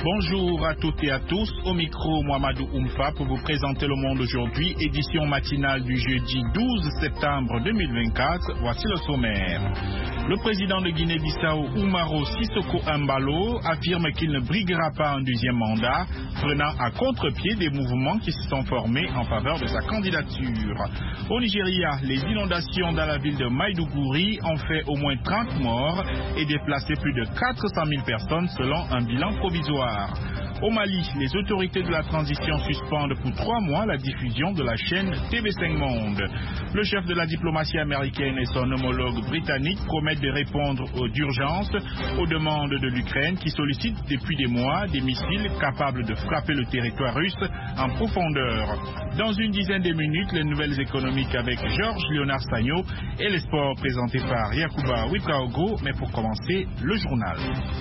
Bonjour à toutes et à tous, au micro Mohamedou Oumfa pour vous présenter Le Monde aujourd'hui, édition matinale du jeudi 12 septembre 2024. Voici le sommaire. Le président de Guinée-Bissau, Umaro Sissoko Embalo, affirme qu'il ne briguera pas un deuxième mandat, prenant à contre-pied des mouvements qui se sont formés en faveur de sa candidature. Au Nigeria, les inondations dans la ville de Maïdougouri ont fait au moins 30 morts et déplacé plus de 400 000 personnes selon un bilan provisoire. Au Mali, les autorités de la transition suspendent pour 3 mois la diffusion de la chaîne TV5 Monde. Le chef de la diplomatie américaine et son homologue britannique promettent de répondre d'urgence aux demandes de l'Ukraine qui sollicite depuis des mois des missiles capables de frapper le territoire russe en profondeur. Dans une dizaine de minutes, les nouvelles économiques avec Georges Léonard Sagno et les sports présentés par Yacouba Wikaogo. Mais pour commencer, le journal.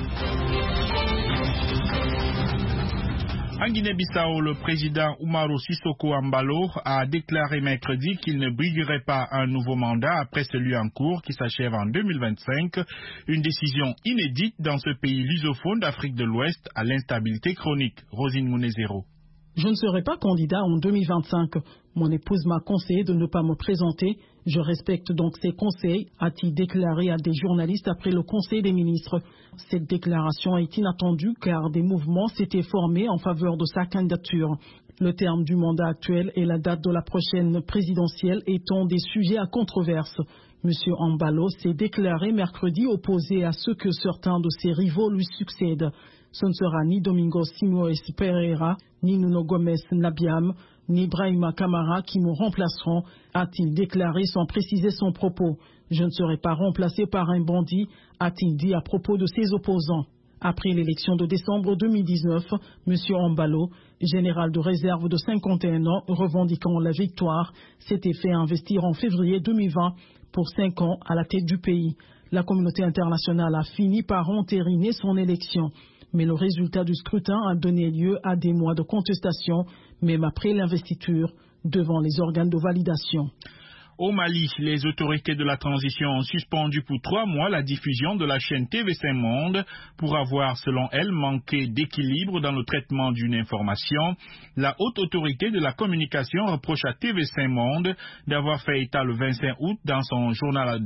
En Guinée-Bissau, le président Umaro Sissoko Embalo a déclaré mercredi qu'il ne briguerait pas un nouveau mandat après celui en cours qui s'achève en 2025, une décision inédite dans ce pays lusophone d'Afrique de l'Ouest à l'instabilité chronique. Rosine Mounezero. Je ne serai pas candidat en 2025. Mon épouse m'a conseillé de ne pas me présenter. Je respecte donc ses conseils, a-t-il déclaré à des journalistes après le Conseil des ministres. Cette déclaration est inattendue car des mouvements s'étaient formés en faveur de sa candidature. Le terme du mandat actuel et la date de la prochaine présidentielle étant des sujets à controverse. M. Embalo s'est déclaré mercredi opposé à ce que certains de ses rivaux lui succèdent. Ce ne sera ni Domingo Simoes Pereira, ni Nuno Gomes Nabiam, ni Brahima Kamara qui me remplaceront, a-t-il déclaré sans préciser son propos. Je ne serai pas remplacé par un bandit, a-t-il dit à propos de ses opposants. Après l'élection de décembre 2019, M. Embalo, général de réserve de 51 ans, revendiquant la victoire, s'était fait investir en février 2020 pour 5 ans à la tête du pays. La communauté internationale a fini par entériner son élection. Mais le résultat du scrutin a donné lieu à des mois de contestation, même après l'investiture, devant les organes de validation. Au Mali, les autorités de la transition ont suspendu pour 3 mois la diffusion de la chaîne TV5 Monde pour avoir, selon elles, manqué d'équilibre dans le traitement d'une information. La haute autorité de la communication reproche à TV5 Monde d'avoir fait état le 25 août dans son journal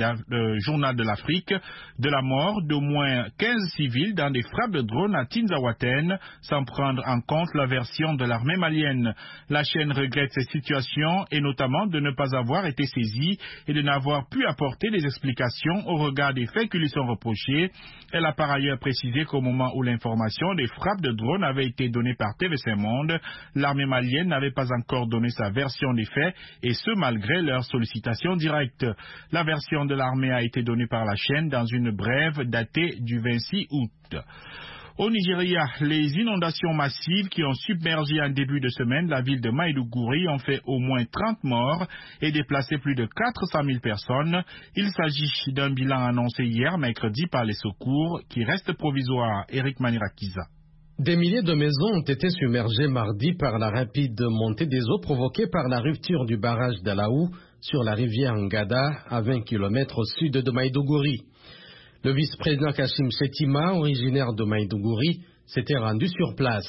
de l'Afrique de la mort d'au moins 15 civils dans des frappes de drones à Tinzaouaten, sans prendre en compte la version de l'armée malienne. La chaîne regrette cette situation et notamment de ne pas avoir été saisie et de n'avoir pu apporter des explications au regard des faits qui lui sont reprochés. Elle a par ailleurs précisé qu'au moment où l'information des frappes de drones avait été donnée par TV5 Monde, l'armée malienne n'avait pas encore donné sa version des faits, et ce malgré leur sollicitation directe. La version de l'armée a été donnée par la chaîne dans une brève datée du 26 août. Au Nigeria, les inondations massives qui ont submergé en début de semaine la ville de Maïdougouri ont fait au moins 30 morts et déplacé plus de 400 000 personnes. Il s'agit d'un bilan annoncé hier mercredi par les secours qui reste provisoire. Eric Manirakiza. Des milliers de maisons ont été submergées mardi par la rapide montée des eaux provoquée par la rupture du barrage d'Alaou sur la rivière Ngada à 20 km au sud de Maïdougouri. Le vice-président Kashim Shettima, originaire de Maïdougouri, s'était rendu sur place.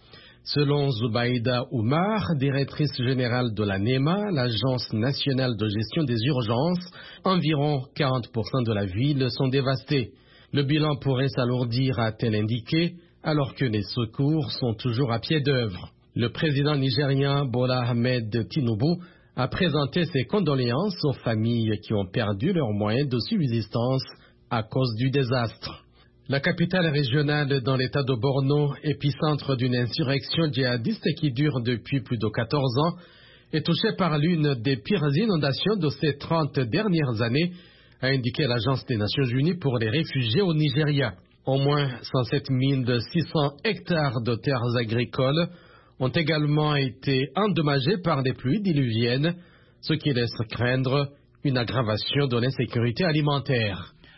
Selon Zubaïda Oumar, directrice générale de la NEMA, l'Agence nationale de gestion des urgences, environ 40% de la ville sont dévastés. Le bilan pourrait s'alourdir, a-t-elle indiqué, alors que les secours sont toujours à pied d'œuvre. Le président nigérien Bola Ahmed Tinubu a présenté ses condoléances aux familles qui ont perdu leurs moyens de subsistance à cause du désastre. La capitale régionale dans l'état de Borno, épicentre d'une insurrection djihadiste qui dure depuis plus de 14 ans, est touchée par l'une des pires inondations de ces 30 dernières années, a indiqué l'Agence des Nations Unies pour les réfugiés au Nigeria. Au moins 107 600 hectares de terres agricoles ont également été endommagés par les pluies diluviennes, ce qui laisse craindre une aggravation de l'insécurité alimentaire.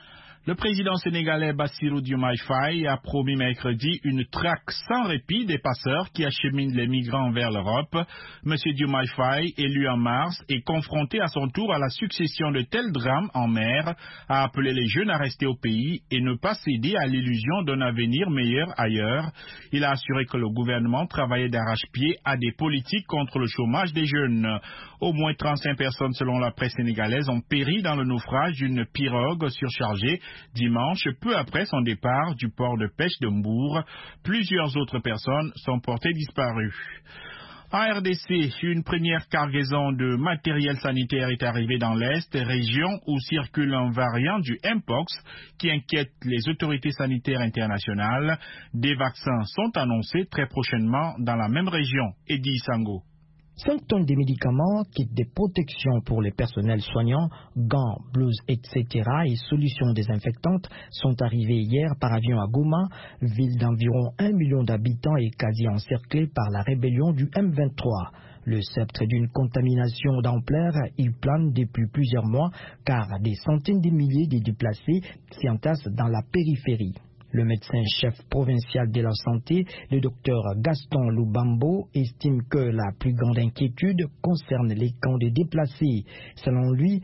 Le président sénégalais Bassirou Diomaye Faye a promis mercredi une traque sans répit des passeurs qui acheminent les migrants vers l'Europe. M. Diomaye Faye, élu en mars et confronté à son tour à la succession de tels drames en mer, a appelé les jeunes à rester au pays et ne pas céder à l'illusion d'un avenir meilleur ailleurs. Il a assuré que le gouvernement travaillait d'arrache-pied à des politiques contre le chômage des jeunes. Au moins 35 personnes selon la presse sénégalaise ont péri dans le naufrage d'une pirogue surchargée dimanche, peu après son départ du port de pêche de Mbour. Plusieurs autres personnes sont portées disparues. En RDC, une première cargaison de matériel sanitaire est arrivée dans l'Est, région où circule un variant du Mpox qui inquiète les autorités sanitaires internationales. Des vaccins sont annoncés très prochainement dans la même région. Eddie Sango. 5 tonnes de médicaments, kits de protection pour les personnels soignants, gants, blouses, etc. et solutions désinfectantes sont arrivés hier par avion à Goma, ville d'environ 1 million d'habitants et quasi encerclée par la rébellion du M23. Le sceptre d'une contamination d'ampleur, il plane depuis plusieurs mois car des centaines de milliers de déplacés s'y entassent dans la périphérie. Le médecin-chef provincial de la santé, le docteur Gaston Lubambo, estime que la plus grande inquiétude concerne les camps de déplacés. Selon lui,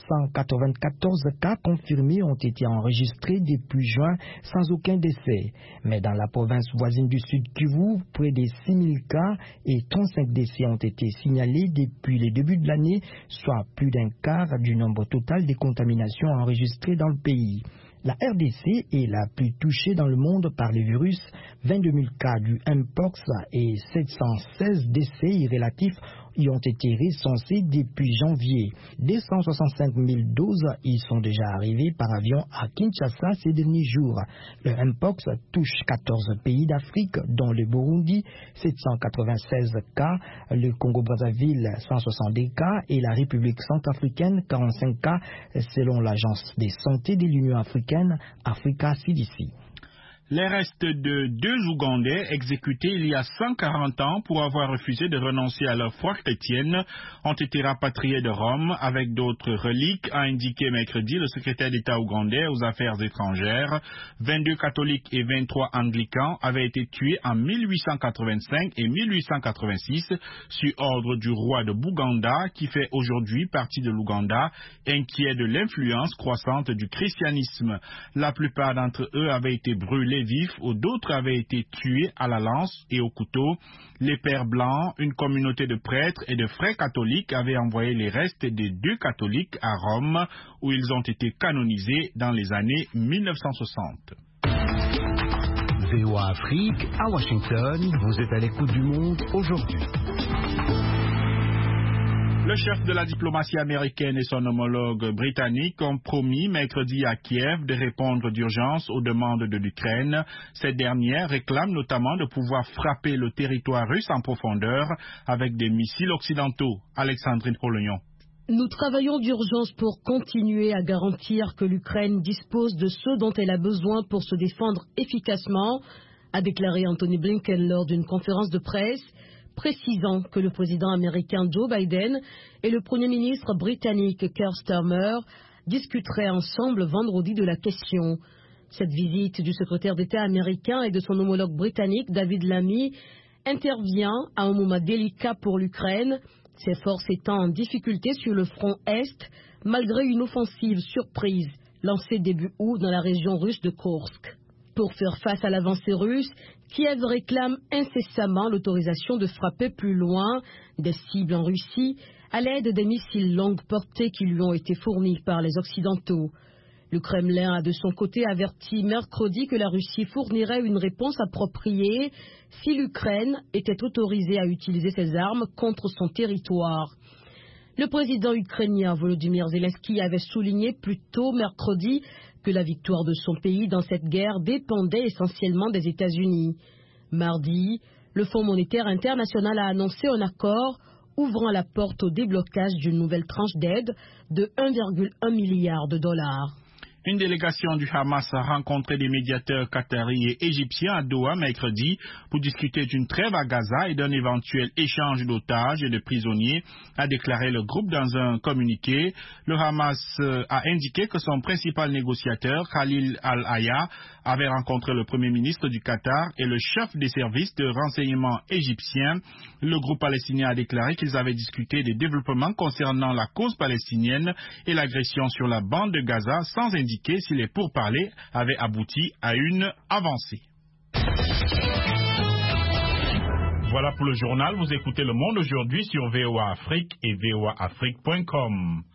194 cas confirmés ont été enregistrés depuis juin sans aucun décès. Mais dans la province voisine du Sud Kivu, près de 6000 cas et 35 décès ont été signalés depuis le début de l'année, soit plus d'un quart du nombre total des contaminations enregistrées dans le pays. La RDC est la plus touchée dans le monde par le virus, 22 000 cas du Mpox et 716 décès relatifs y ont été recensés depuis janvier. 265 000 doses y sont déjà arrivées par avion à Kinshasa ces derniers jours. Le Mpox touche 14 pays d'Afrique, dont le Burundi, 796 cas, le Congo-Brazzaville, 162 cas et la République centrafricaine, 45 cas, selon l'Agence de santé de l'Union africaine, Africa CDC. Les restes de 2 Ougandais exécutés il y a 140 ans pour avoir refusé de renoncer à leur foi chrétienne ont été rapatriés de Rome avec d'autres reliques, a indiqué mercredi le secrétaire d'État ougandais aux affaires étrangères. 22 catholiques et 23 anglicans avaient été tués en 1885 et 1886 sur ordre du roi de Buganda qui fait aujourd'hui partie de l'Ouganda, inquiet de l'influence croissante du christianisme. La plupart d'entre eux avaient été brûlés vifs ou d'autres avaient été tués à la lance et au couteau. Les Pères Blancs, une communauté de prêtres et de frères catholiques, avaient envoyé les restes des 2 catholiques à Rome où ils ont été canonisés dans les années 1960. VOA Afrique, à Washington, vous êtes à l'écoute du monde aujourd'hui. Le chef de la diplomatie américaine et son homologue britannique ont promis mercredi à Kiev de répondre d'urgence aux demandes de l'Ukraine. Cette dernière réclame notamment de pouvoir frapper le territoire russe en profondeur avec des missiles occidentaux. Alexandrine Polognon. Nous travaillons d'urgence pour continuer à garantir que l'Ukraine dispose de ce dont elle a besoin pour se défendre efficacement, a déclaré Anthony Blinken lors d'une conférence de presse, précisant que le président américain Joe Biden et le premier ministre britannique Keir Starmer discuteraient ensemble vendredi de la question. Cette visite du secrétaire d'État américain et de son homologue britannique David Lammy intervient à un moment délicat pour l'Ukraine, ses forces étant en difficulté sur le front Est malgré une offensive surprise lancée début août dans la région russe de Kursk. Pour faire face à l'avancée russe, Kiev réclame incessamment l'autorisation de frapper plus loin des cibles en Russie à l'aide des missiles longue portée qui lui ont été fournis par les Occidentaux. Le Kremlin a de son côté averti mercredi que la Russie fournirait une réponse appropriée si l'Ukraine était autorisée à utiliser ses armes contre son territoire. Le président ukrainien Volodymyr Zelensky avait souligné plus tôt mercredi que la victoire de son pays dans cette guerre dépendait essentiellement des États-Unis. Mardi, le Fonds monétaire international a annoncé un accord ouvrant la porte au déblocage d'une nouvelle tranche d'aide de 1,1 milliard de dollars. Une délégation du Hamas a rencontré des médiateurs qataris et égyptiens à Doha mercredi pour discuter d'une trêve à Gaza et d'un éventuel échange d'otages et de prisonniers, a déclaré le groupe dans un communiqué. Le Hamas a indiqué que son principal négociateur, Khalil Al-Aya, avait rencontré le premier ministre du Qatar et le chef des services de renseignement égyptiens. Le groupe palestinien a déclaré qu'ils avaient discuté des développements concernant la cause palestinienne et l'agression sur la bande de Gaza sans indiquer si les pourparlers avaient abouti à une avancée. Voilà pour le journal. Vous écoutez Le Monde aujourd'hui sur VOA Afrique et voaafrique.com.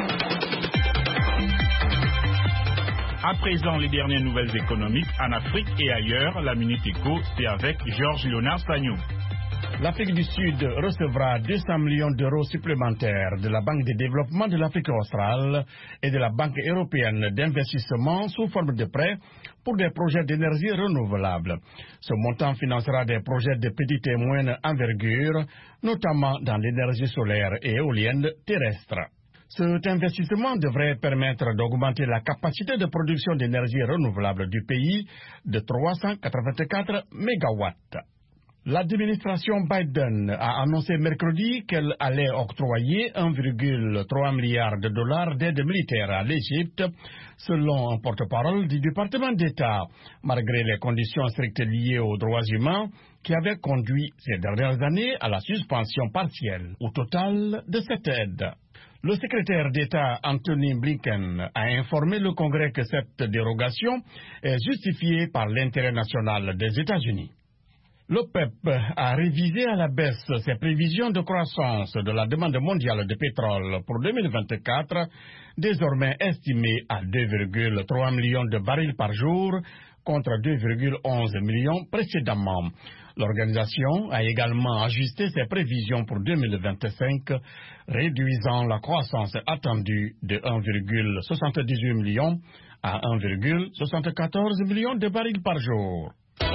À présent, les dernières nouvelles économiques en Afrique et ailleurs. La Minute Éco, c'est avec Georges Léonard Sagnou. L'Afrique du Sud recevra 200 millions d'euros supplémentaires de la Banque de développement de l'Afrique australe et de la Banque européenne d'investissement sous forme de prêts pour des projets d'énergie renouvelable. Ce montant financera des projets de petite et moyenne envergure, notamment dans l'énergie solaire et éolienne terrestre. Cet investissement devrait permettre d'augmenter la capacité de production d'énergie renouvelable du pays de 384 mégawatts. L'administration Biden a annoncé mercredi qu'elle allait octroyer 1,3 milliard de dollars d'aide militaire à l'Égypte, selon un porte-parole du département d'État, malgré les conditions strictes liées aux droits humains qui avaient conduit ces dernières années à la suspension partielle ou totale de cette aide. Le secrétaire d'État Anthony Blinken a informé le Congrès que cette dérogation est justifiée par l'intérêt national des États-Unis. L'OPEP a révisé à la baisse ses prévisions de croissance de la demande mondiale de pétrole pour 2024, désormais estimée à 2,3 millions de barils par jour contre 2,11 millions précédemment. L'organisation a également ajusté ses prévisions pour 2025, réduisant la croissance attendue de 1,78 million à 1,74 million de barils par jour.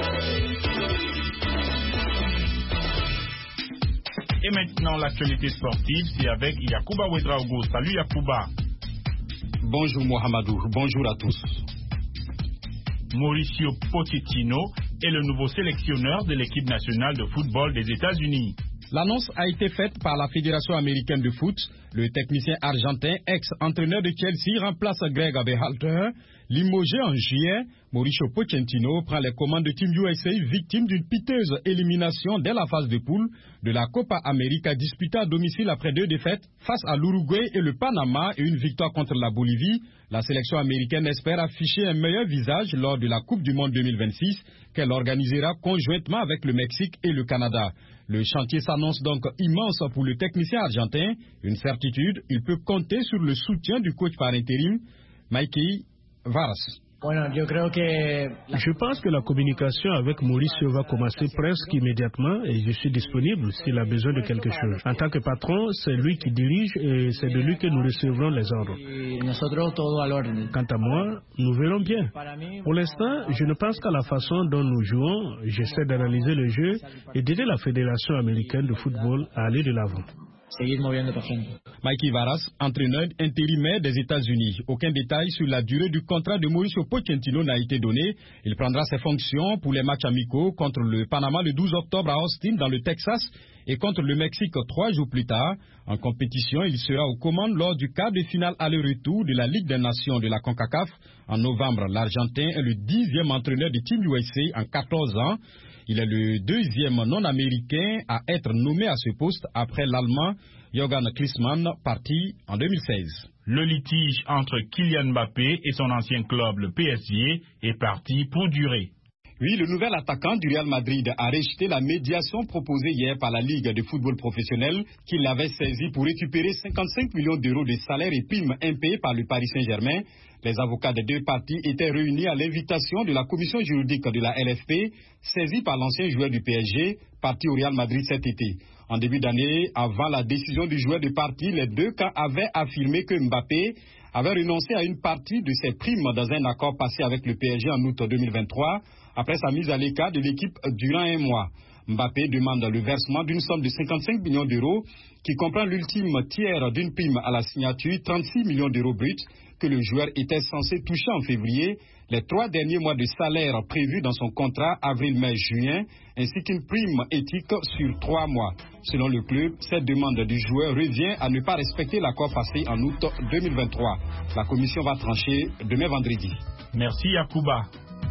Et maintenant, l'actualité sportive, c'est avec Yacouba Ouedraogo. Salut Yacouba. Bonjour Mohamedou, bonjour à tous. Mauricio Pochettino est le nouveau sélectionneur de l'équipe nationale de football des États-Unis. L'annonce a été faite par la Fédération américaine de foot. Le technicien argentin, ex-entraîneur de Chelsea, remplace Greg Berhalter. Limogé en juillet, Mauricio Pochettino prend les commandes de Team USA, victime d'une piteuse élimination dès la phase de poule de la Copa América disputée à domicile après 2 défaites face à l'Uruguay et le Panama et une victoire contre la Bolivie. La sélection américaine espère afficher un meilleur visage lors de la Coupe du Monde 2026 qu'elle organisera conjointement avec le Mexique et le Canada. Le chantier s'annonce donc immense pour le technicien argentin. Une certitude, il peut compter sur le soutien du coach par intérim, Mikey Varas. Je pense que la communication avec Mauricio va commencer presque immédiatement et je suis disponible s'il a besoin de quelque chose. En tant que patron, c'est lui qui dirige et c'est de lui que nous recevrons les ordres. Quant à moi, nous verrons bien. Pour l'instant, je ne pense qu'à la façon dont nous jouons. J'essaie d'analyser le jeu et d'aider la Fédération américaine de football à aller de l'avant. Mikey Varas, entraîneur intérimaire des États-Unis. Aucun détail sur la durée du contrat de Mauricio Pochettino n'a été donné. Il prendra ses fonctions pour les matchs amicaux contre le Panama le 12 octobre à Austin dans le Texas et contre le Mexique 3 jours plus tard. En compétition, il sera aux commandes lors du quart de finale aller-retour de la Ligue des Nations de la CONCACAF. En novembre, l'Argentin est le 10e entraîneur du Team USA en 14 ans. Il est le 2e non-américain à être nommé à ce poste après l'Allemand Jürgen Klinsmann, parti en 2016. Le litige entre Kylian Mbappé et son ancien club, le PSG, est parti pour durer. Oui, le nouvel attaquant du Real Madrid a rejeté la médiation proposée hier par la Ligue de football professionnel qui l'avait saisi pour récupérer 55 millions d'euros de salaires et primes impayés par le Paris Saint-Germain. Les avocats des deux parties étaient réunis à l'invitation de la commission juridique de la LFP, saisie par l'ancien joueur du PSG, parti au Real Madrid cet été. En début d'année, avant la décision du joueur de partie, les deux camps avaient affirmé que Mbappé avait renoncé à une partie de ses primes dans un accord passé avec le PSG en août 2023, après sa mise à l'écart de l'équipe durant un mois. Mbappé demande le versement d'une somme de 55 millions d'euros qui comprend l'ultime tiers d'une prime à la signature, 36 millions d'euros bruts, que le joueur était censé toucher en février, les 3 derniers mois de salaire prévus dans son contrat avril, mai, juin, ainsi qu'une prime éthique sur 3 mois. Selon le club, cette demande du joueur revient à ne pas respecter l'accord passé en août 2023. La commission va trancher demain vendredi. Merci Yacouba.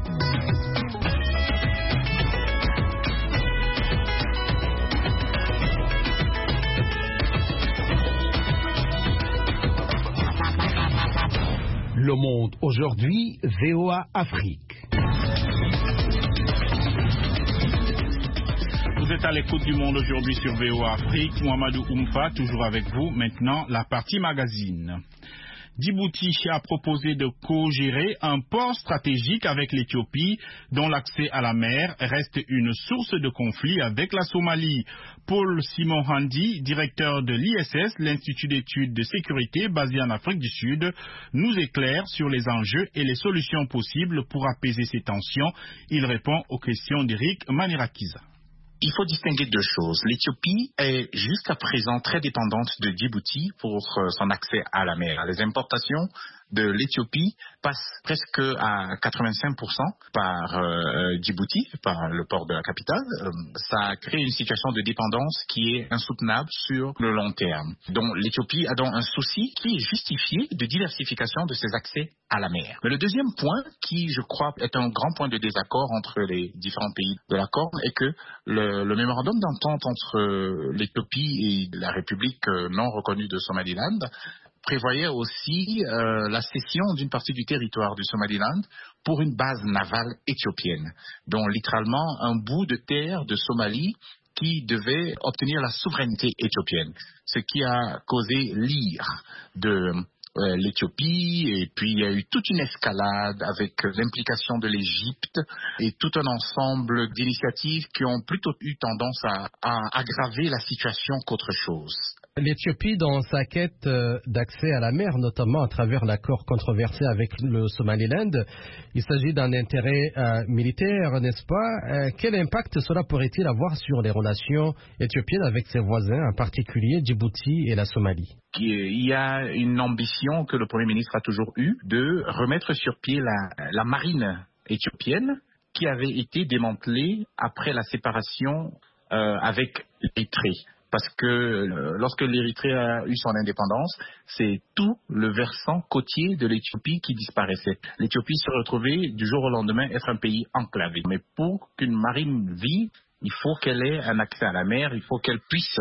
Le Monde aujourd'hui, VOA Afrique. Vous êtes à l'écoute du Monde aujourd'hui sur VOA Afrique. Mohamedou Oumfa, toujours avec vous. Maintenant, la partie magazine. Djibouti a proposé de co-gérer un port stratégique avec l'Éthiopie, dont l'accès à la mer reste une source de conflit avec la Somalie. Paul Simon Handi, directeur de l'ISS, l'Institut d'études de sécurité basé en Afrique du Sud, nous éclaire sur les enjeux et les solutions possibles pour apaiser ces tensions. Il répond aux questions d'Eric Manirakiza. Il faut distinguer deux choses. L'Éthiopie est jusqu'à présent très dépendante de Djibouti pour son accès à la mer. Les importations de l'Éthiopie passent presque à 85% par Djibouti, par le port de la capitale. Ça crée une situation de dépendance qui est insoutenable sur le long terme. Donc l'Éthiopie a donc un souci qui est justifié de diversification de ses accès à la mer. Mais le deuxième point, qui je crois est un grand point de désaccord entre les différents pays de la Corne, est que le mémorandum d'entente entre l'Éthiopie et la République non reconnue de Somaliland prévoyait aussi la cession d'une partie du territoire du Somaliland pour une base navale éthiopienne, dont littéralement un bout de terre de Somalie qui devait obtenir la souveraineté éthiopienne, ce qui a causé l'ire de l'Éthiopie, et puis il y a eu toute une escalade avec l'implication de l'Égypte et tout un ensemble d'initiatives qui ont plutôt eu tendance à aggraver la situation qu'autre chose. L'Éthiopie, dans sa quête d'accès à la mer, notamment à travers l'accord controversé avec le Somaliland, il s'agit d'un intérêt militaire, n'est-ce pas? Quel impact cela pourrait-il avoir sur les relations éthiopiennes avec ses voisins, en particulier Djibouti et la Somalie? Il y a une ambition que le Premier ministre a toujours eue de remettre sur pied la marine éthiopienne qui avait été démantelée après la séparation avec l'Érythrée. Parce que lorsque l'Érythrée a eu son indépendance, c'est tout le versant côtier de l'Éthiopie qui disparaissait. L'Éthiopie se retrouvait du jour au lendemain être un pays enclavé. Mais pour qu'une marine vive, il faut qu'elle ait un accès à la mer, il faut qu'elle puisse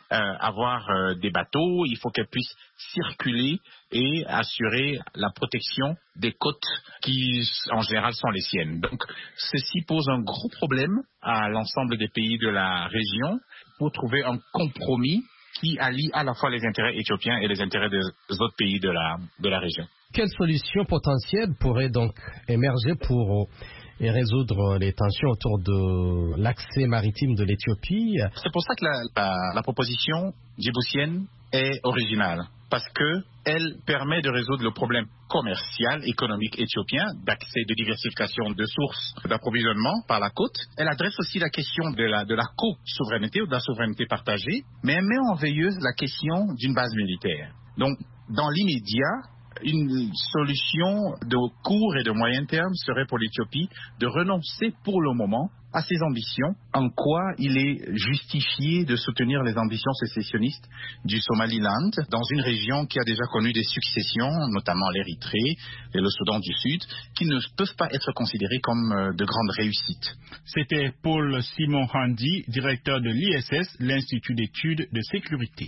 avoir des bateaux, il faut qu'elle puisse circuler et assurer la protection des côtes qui, en général, sont les siennes. Donc, ceci pose un gros problème à l'ensemble des pays de la région pour trouver un compromis qui allie à la fois les intérêts éthiopiens et les intérêts des autres pays de la région. Quelles solutions potentielles pourraient donc émerger pour résoudre les tensions autour de l'accès maritime de l'Éthiopie? C'est pour ça que la proposition djiboutienne est originale, parce qu'elle permet de résoudre le problème commercial, économique éthiopien, d'accès, de diversification de sources d'approvisionnement par la côte. Elle adresse aussi la question de la co-souveraineté ou de la souveraineté partagée, mais elle met en veilleuse la question d'une base militaire. Donc, dans l'immédiat, une solution de court et de moyen terme serait pour l'Éthiopie de renoncer pour le moment à ses ambitions, en quoi il est justifié de soutenir les ambitions sécessionnistes du Somaliland dans une région qui a déjà connu des successions, notamment l'Érythrée et le Soudan du Sud, qui ne peuvent pas être considérées comme de grandes réussites. C'était Paul Simon Handi, directeur de l'ISS, l'Institut d'études de sécurité.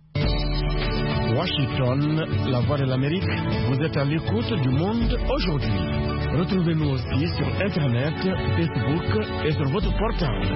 Washington, la voix de l'Amérique, vous êtes à l'écoute du Monde aujourd'hui. Retrouvez-nous aussi sur Internet, Facebook et sur votre portable.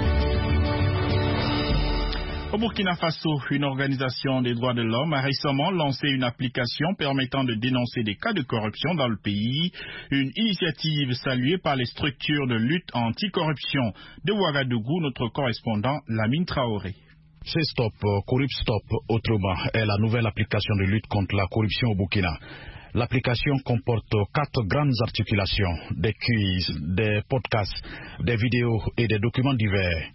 Au Burkina Faso, une organisation des droits de l'homme a récemment lancé une application permettant de dénoncer des cas de corruption dans le pays, une initiative saluée par les structures de lutte anti-corruption. De Ouagadougou, notre correspondant Lamine Traoré. C'est Stop, Corrupstop, autrement, est la nouvelle application de lutte contre la corruption au Burkina. L'application comporte 4 grandes articulations, des quiz, des podcasts, des vidéos et des documents divers.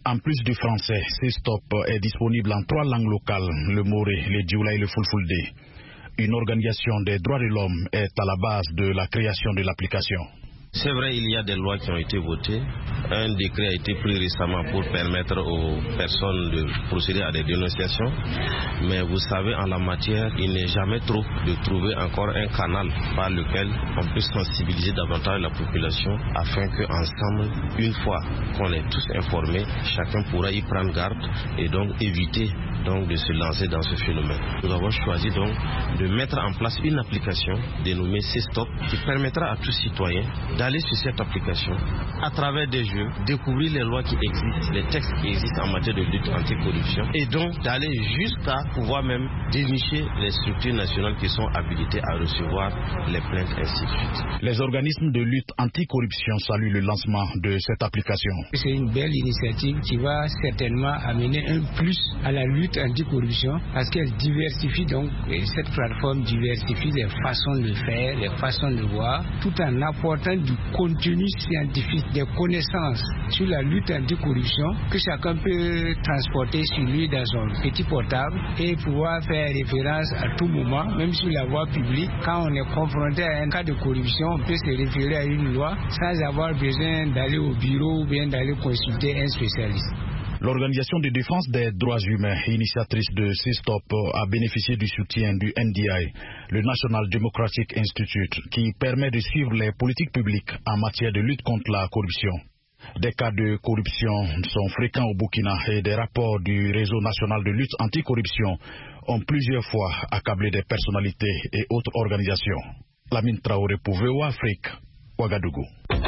En plus du français, C-Stop est disponible en 3 langues locales, le Moré, le Dioula et le Fulfulde. Une organisation des droits de l'homme est à la base de la création de l'application. C'est vrai, il y a des lois qui ont été votées. Un décret a été pris récemment pour permettre aux personnes de procéder à des dénonciations. Mais vous savez, en la matière, il n'est jamais trop de trouver encore un canal par lequel on peut sensibiliser davantage la population afin qu'ensemble, une fois qu'on est tous informés, chacun pourra y prendre garde et donc éviter de se lancer dans ce phénomène. Nous avons choisi donc de mettre en place une application dénommée C-Stop qui permettra à tout citoyen d'aller sur cette application à travers des jeux, découvrir les lois qui existent, les textes qui existent en matière de lutte anticorruption et donc d'aller jusqu'à pouvoir même dénicher les structures nationales qui sont habilitées à recevoir les plaintes, ainsi de suite. Les organismes de lutte anticorruption saluent le lancement de cette application. C'est une belle initiative qui va certainement amener un plus à la lutte anticorruption parce qu'elle diversifie donc, et cette plateforme diversifie les façons de faire, les façons de voir, tout en apportant du contenu scientifique, des connaissances sur la lutte anticorruption que chacun peut transporter sur lui dans son petit portable et pouvoir faire référence à tout moment, même sur la voie publique. Quand on est confronté à un cas de corruption, on peut se référer à une loi sans avoir besoin d'aller au bureau ou bien d'aller consulter un spécialiste. L'Organisation de défense des droits humains, initiatrice de C-Stop, a bénéficié du soutien du NDI, le National Democratic Institute, qui permet de suivre les politiques publiques en matière de lutte contre la corruption. Des cas de corruption sont fréquents au Burkina et des rapports du Réseau national de lutte anticorruption ont plusieurs fois accablé des personnalités et autres organisations. Lamine Traoré pour VOA Afrique, Ouagadougou.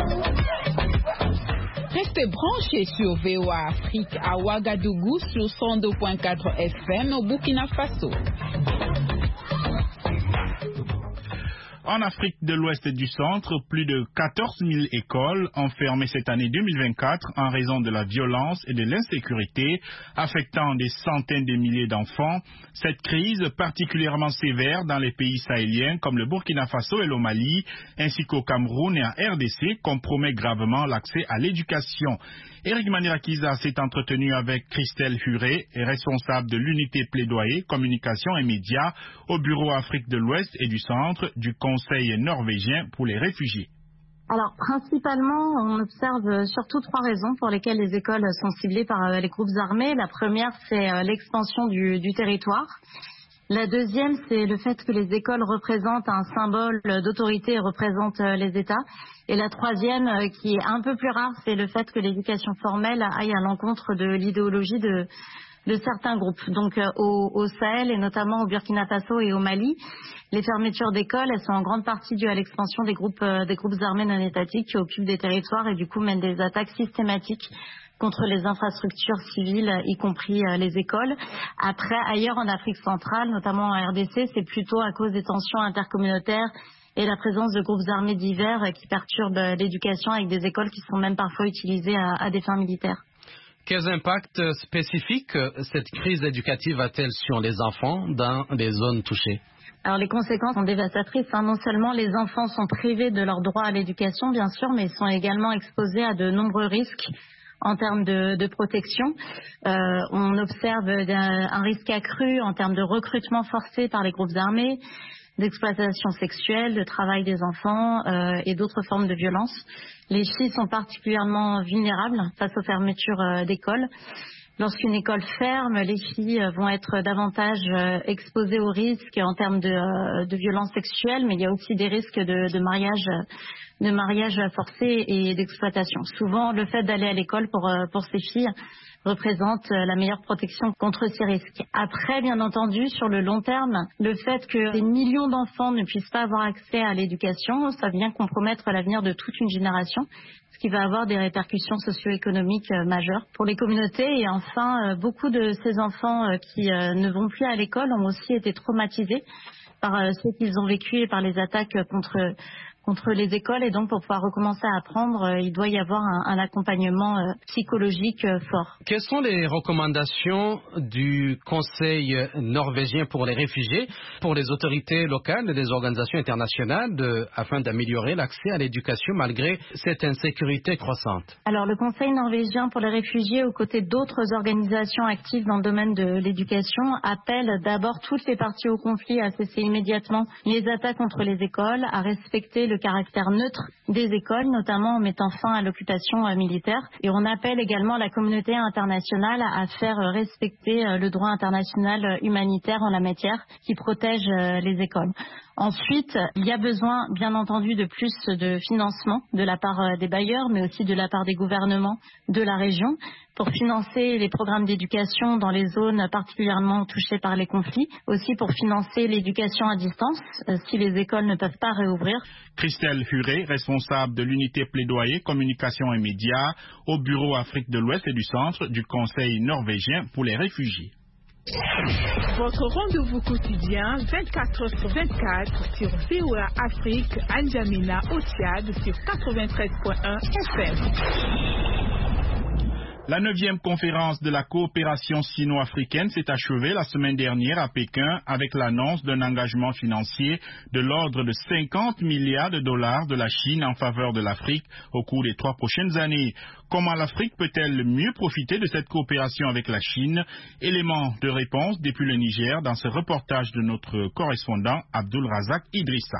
Restez branchés sur VOA Afrique à Ouagadougou sur 102.4 FM au Burkina Faso. En Afrique de l'Ouest et du Centre, plus de 14 000 écoles ont fermé cette année 2024 en raison de la violence et de l'insécurité affectant des centaines de milliers d'enfants. Cette crise, particulièrement sévère dans les pays sahéliens comme le Burkina Faso et le Mali, ainsi qu'au Cameroun et en RDC, compromet gravement l'accès à l'éducation. Eric Manirakiza s'est entretenu avec Christelle Huré, responsable de l'unité plaidoyer, communication et médias au Bureau Afrique de l'Ouest et du Centre du Conseil norvégien pour les réfugiés. Alors, principalement, on observe surtout 3 raisons pour lesquelles les écoles sont ciblées par les groupes armés. La première, c'est l'expansion du territoire. La deuxième, c'est le fait que les écoles représentent un symbole d'autorité et représentent les États. Et la troisième, qui est un peu plus rare, c'est le fait que l'éducation formelle aille à l'encontre de l'idéologie de certains groupes. Donc au Sahel et notamment au Burkina Faso et au Mali, les fermetures d'écoles, elles sont en grande partie dues à l'expansion des groupes armés non étatiques qui occupent des territoires et du coup mènent des attaques systématiques contre les infrastructures civiles, y compris les écoles. Après, ailleurs en Afrique centrale, notamment en RDC, c'est plutôt à cause des tensions intercommunautaires et la présence de groupes armés divers qui perturbent l'éducation avec des écoles qui sont même parfois utilisées à des fins militaires. Quels impacts spécifiques cette crise éducative a-t-elle sur les enfants dans les zones touchées ? Alors les conséquences sont dévastatrices. Non seulement les enfants sont privés de leur droit à l'éducation, bien sûr, mais ils sont également exposés à de nombreux risques en termes de protection. On observe un risque accru en termes de recrutement forcé par les groupes armés, d'exploitation sexuelle, de travail des enfants et d'autres formes de violence. Les filles sont particulièrement vulnérables face aux fermetures d'écoles. Lorsqu'une école ferme, les filles vont être davantage exposées aux risques en termes de violence sexuelle, mais il y a aussi des risques de mariage forcé et d'exploitation. Souvent, le fait d'aller à l'école pour ces filles représente la meilleure protection contre ces risques. Après, bien entendu, sur le long terme, le fait que des millions d'enfants ne puissent pas avoir accès à l'éducation, ça vient compromettre l'avenir de toute une génération, ce qui va avoir des répercussions socio-économiques majeures pour les communautés. Et enfin, beaucoup de ces enfants qui ne vont plus à l'école ont aussi été traumatisés par ce qu'ils ont vécu et par les attaques contre contre les écoles et donc pour pouvoir recommencer à apprendre, il doit y avoir un accompagnement psychologique fort. Quelles sont les recommandations du Conseil norvégien pour les réfugiés, pour les autorités locales et les organisations internationales afin d'améliorer l'accès à l'éducation malgré cette insécurité croissante? Alors le Conseil norvégien pour les réfugiés, aux côtés d'autres organisations actives dans le domaine de l'éducation, appelle d'abord toutes les parties au conflit à cesser immédiatement les attaques contre les écoles, à respecter le caractère neutre des écoles, notamment en mettant fin à l'occupation militaire. Et on appelle également la communauté internationale à faire respecter le droit international humanitaire en la matière qui protège les écoles. Ensuite, il y a besoin, bien entendu, de plus de financement de la part des bailleurs, mais aussi de la part des gouvernements de la région pour financer les programmes d'éducation dans les zones particulièrement touchées par les conflits, aussi pour financer l'éducation à distance si les écoles ne peuvent pas réouvrir. Christelle Huré, responsable de l'unité plaidoyer, communication et médias au Bureau Afrique de l'Ouest et du Centre du Conseil norvégien pour les réfugiés. Votre rendez-vous quotidien 24h/24 sur VOA Afrique, à N'Djamena au Tchad sur 93.1 FM. La 9e conférence de la coopération sino-africaine s'est achevée la semaine dernière à Pékin avec l'annonce d'un engagement financier de l'ordre de 50 milliards de dollars de la Chine en faveur de l'Afrique au cours des 3 prochaines années. Comment l'Afrique peut-elle mieux profiter de cette coopération avec la Chine? Élément de réponse depuis le Niger dans ce reportage de notre correspondant Abdul Razak Idrissa.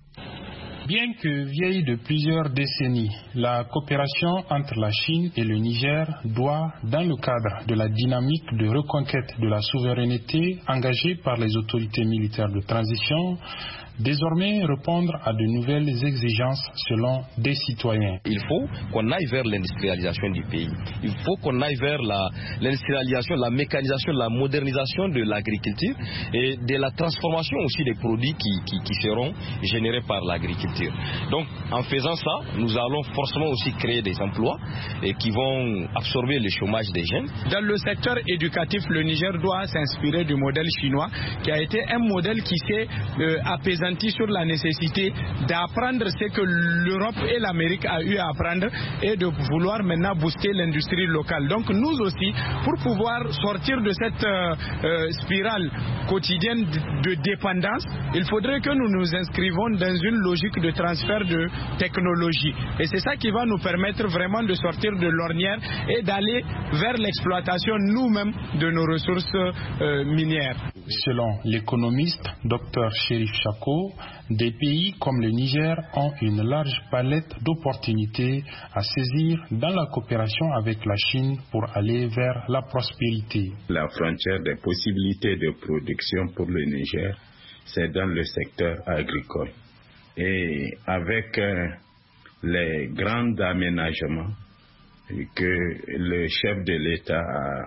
Bien que vieille de plusieurs décennies, la coopération entre la Chine et le Niger doit, dans le cadre de la dynamique de reconquête de la souveraineté engagée par les autorités militaires de transition, désormais répondre à de nouvelles exigences selon des citoyens. Il faut qu'on aille vers l'industrialisation du pays. Il faut qu'on aille vers l'industrialisation, la mécanisation, la modernisation de l'agriculture et de la transformation aussi des produits qui seront générés par l'agriculture. Donc, en faisant ça, nous allons forcément aussi créer des emplois et qui vont absorber le chômage des jeunes. Dans le secteur éducatif, le Niger doit s'inspirer du modèle chinois qui a été un modèle qui s'est apaisé sur la nécessité d'apprendre ce que l'Europe et l'Amérique a eu à apprendre et de vouloir maintenant booster l'industrie locale. Donc nous aussi, pour pouvoir sortir de cette spirale quotidienne de dépendance, il faudrait que nous nous inscrivons dans une logique de transfert de technologie. Et c'est ça qui va nous permettre vraiment de sortir de l'ornière et d'aller vers l'exploitation nous-mêmes de nos ressources minières. Selon l'économiste Dr Chérif Chako, des pays comme le Niger ont une large palette d'opportunités à saisir dans la coopération avec la Chine pour aller vers la prospérité. La frontière des possibilités de production pour le Niger, c'est dans le secteur agricole. Et avec les grands aménagements que le chef de l'État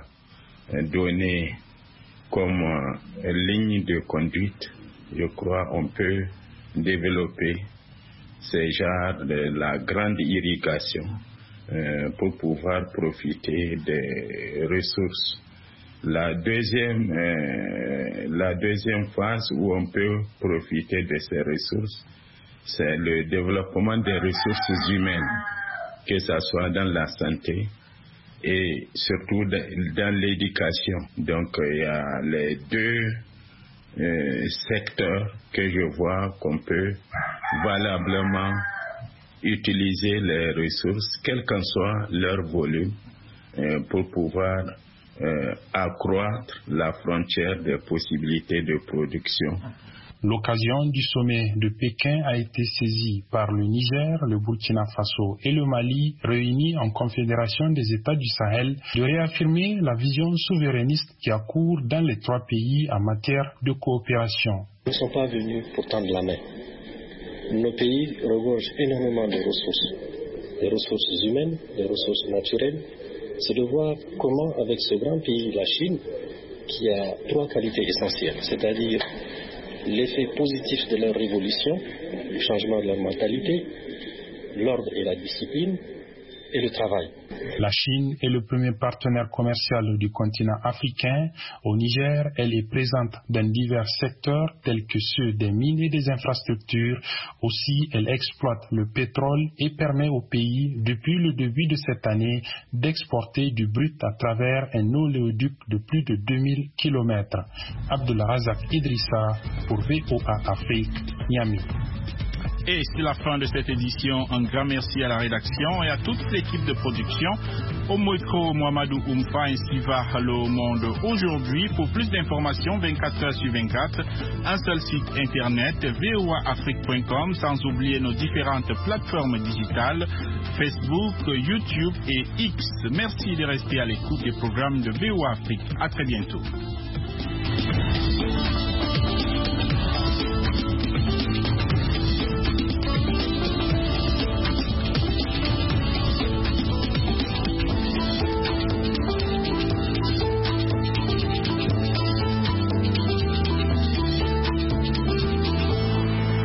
a donnés comme ligne de conduite, je crois on peut développer ces genres de la grande irrigation pour pouvoir profiter des ressources. La deuxième phase où on peut profiter de ces ressources, c'est le développement des ressources humaines, que ce soit dans la santé et surtout dans l'éducation. Donc il y a les deux secteurs que je vois qu'on peut valablement utiliser les ressources, quel qu'en soit leur volume, pour pouvoir accroître la frontière des possibilités de production. L'occasion du sommet de Pékin a été saisie par le Niger, le Burkina Faso et le Mali, réunis en Confédération des États du Sahel, de réaffirmer la vision souverainiste qui a cours dans les 3 pays en matière de coopération. Nous ne sommes pas venus pour tendre la main. Nos pays regorgent énormément de ressources, des ressources humaines, des ressources naturelles. C'est de voir comment, avec ce grand pays, la Chine, qui a 3 qualités essentielles, c'est-à-dire l'effet positif de leur révolution, le changement de leur mentalité, l'ordre et la discipline, et le travail. La Chine est le premier partenaire commercial du continent africain. Au Niger, elle est présente dans divers secteurs tels que ceux des mines et des infrastructures. Aussi, elle exploite le pétrole et permet au pays, depuis le début de cette année, d'exporter du brut à travers un oléoduc de plus de 2000 km. Abdulrazak Idrissa pour VOA Afrique, Niamey. Et c'est la fin de cette édition. Un grand merci à la rédaction et à toute l'équipe de production. Au micro, Mohamedou Oumfa ainsi va le monde aujourd'hui. Pour plus d'informations, 24 heures sur 24, un seul site internet, voaafrique.com, sans oublier nos différentes plateformes digitales, Facebook, YouTube et X. Merci de rester à l'écoute des programmes de VOA Afrique. À très bientôt.